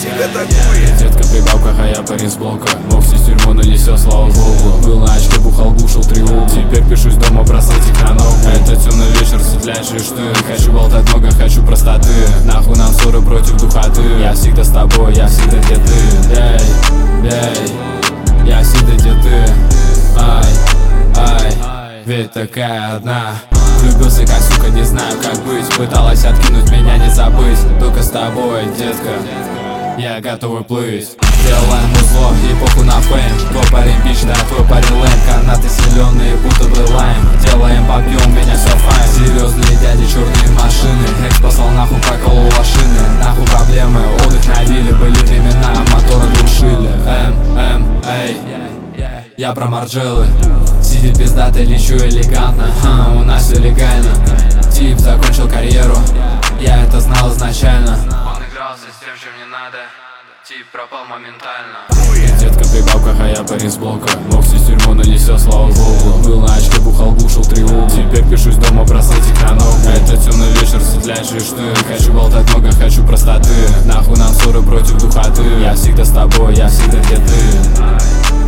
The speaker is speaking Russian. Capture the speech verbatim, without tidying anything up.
тебе такое? Детка при бабках, а я парень с блока. Мог сесть в тюрьму, но не сел, слава богу. Был на очке, бухал, бушил тревогу. Теперь пишусь дома, бросать их на ногу. Это темный вечер, светлейшие шты. Хочу болтать много, хочу простоты. Нахуй нам ссоры против духоты. Я всегда с тобой, я всегда где ты. Эй, эй, я всегда где ты. Ай, ай, ведь такая одна. Влюбился как сука, не знаю как быть. Пыталась откинуть меня, не забыть. Только с тобой, детка, я готовый плыть. Делаем узло и похуй на фейм. Твой парень бич, да, твой парень лэм. Канаты зеленые, будто бы лайм. Делаем, попьем, меня все файн. Серьезные дяди, черные машины. Экс послал нахуй, проколол лошины. Нахуй проблемы, отдых на вилле. Были времена, моторы глушили. Эм, эм, эй, я про Марджеллы. Сидит пиздатый, лечу элегантно. Ха, у нас все легально. Тип закончил карьеру, я это знал изначально. Он игрался с тем, чем не надо. Тип пропал моментально. Детка при бабках, а я парень с блока. Мог сесть в тюрьму, но не сел, слава богу. Был на очке, бухал, бушил тревогу. Теперь пишусь дома, бросать их на ногу. Это темный вечер, светлейшие шты. Хочу болтать много, хочу простоты. Нахуй нам ссоры против духоты. Я всегда с тобой, я всегда где ты.